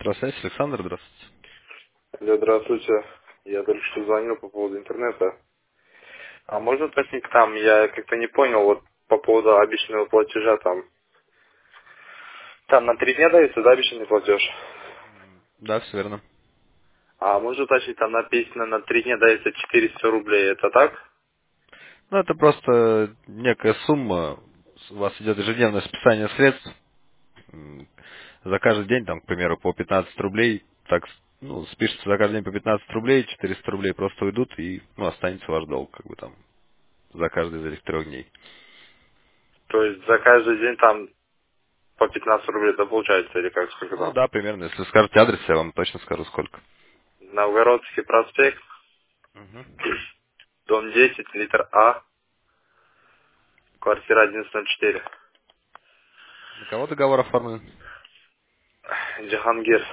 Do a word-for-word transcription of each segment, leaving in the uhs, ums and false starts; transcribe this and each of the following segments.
Электросвязь, Александр, здравствуйте. Алло, здравствуйте. Я только что звонил по поводу интернета. А Мгм. можно уточнить там, я как-то не понял, вот по поводу обещанного платежа там. Там на три дня дается, да, обещанный платеж? Да, все верно. А можно уточнить, там написано на три дня дается четыреста рублей, это так? Ну, это просто некая сумма. У вас идет ежедневное списание средств. М, За каждый день, там, к примеру, по пятнадцать рублей. Так, ну, спишется за каждый день по пятнадцать рублей, четыреста рублей просто уйдут, и, ну, останется ваш долг, как бы там, за каждый из этих трех дней. То есть за каждый день там по пятнадцать рублей это получается, или как, сколько Ну, там? да, примерно. Если скажете адрес, я вам точно скажу, сколько. Новгородский проспект, Мгм. дом десять, литр А, квартира одиннадцать ноль четыре. На кого договор оформлен? Джихангир.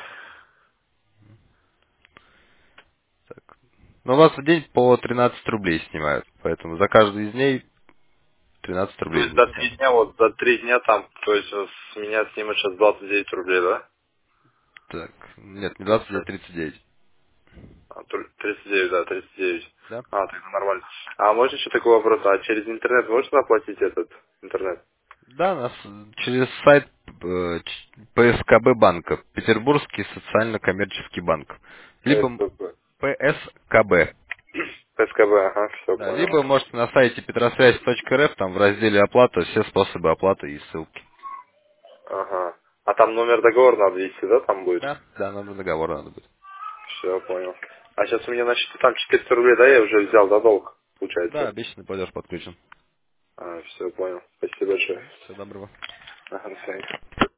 Так. Ну, у вас в день по тринадцать рублей снимают, поэтому за каждый из дней тринадцать То рублей есть будет за три снято. дня, вот за три дня там, то есть э, с меня снимут сейчас двадцать девять рублей, да? Так, нет, не двадцать, а тридцать девять. А, тр- тридцать девять, да, тридцать девять. Да? А, тогда нормально. А можно еще такой вопрос, а через интернет можно оплатить этот интернет? Да, нас через сайт э, ч- П С К Б банка, Петербургский социально-коммерческий банк. Либо ПСКБ. П С К Б. ПСКБ, ага, все Да, понял. либо можете на сайте петросвязь точка р ф, там в разделе оплата, все способы оплаты и ссылки. Ага. А там номер договора надо ввести, да, там будет? Да, да, номер договора надо будет. Все, понял. А сейчас у меня на счету там четыреста рублей, да, я уже взял, да, долг, Да, получается? обещанный платеж подключен. А, все, понял. Спасибо большое. Всего доброго. Ага, до свидания.